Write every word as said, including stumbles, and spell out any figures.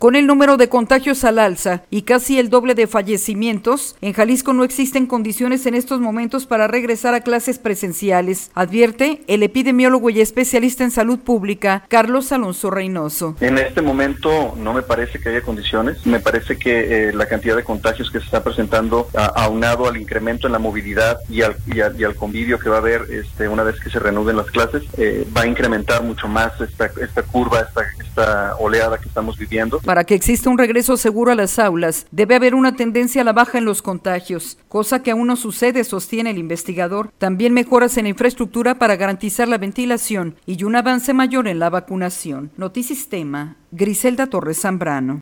Con el número de contagios al alza y casi el doble de fallecimientos, en Jalisco no existen condiciones en estos momentos para regresar a clases presenciales, advierte el epidemiólogo y especialista en salud pública, Carlos Alonso Reynoso. En este momento no me parece que haya condiciones, me parece que eh, la cantidad de contagios que se está presentando, a, aunado al incremento en la movilidad y al, y, a, y al convivio que va a haber este, una vez que se reanuden las clases, eh, va a incrementar mucho más esta, esta curva, esta, esta oleada que estamos viviendo. Para que exista un regreso seguro a las aulas, debe haber una tendencia a la baja en los contagios, cosa que aún no sucede, sostiene el investigador. También mejoras en la infraestructura para garantizar la ventilación y un avance mayor en la vacunación. Notisistema, Griselda Torres Zambrano.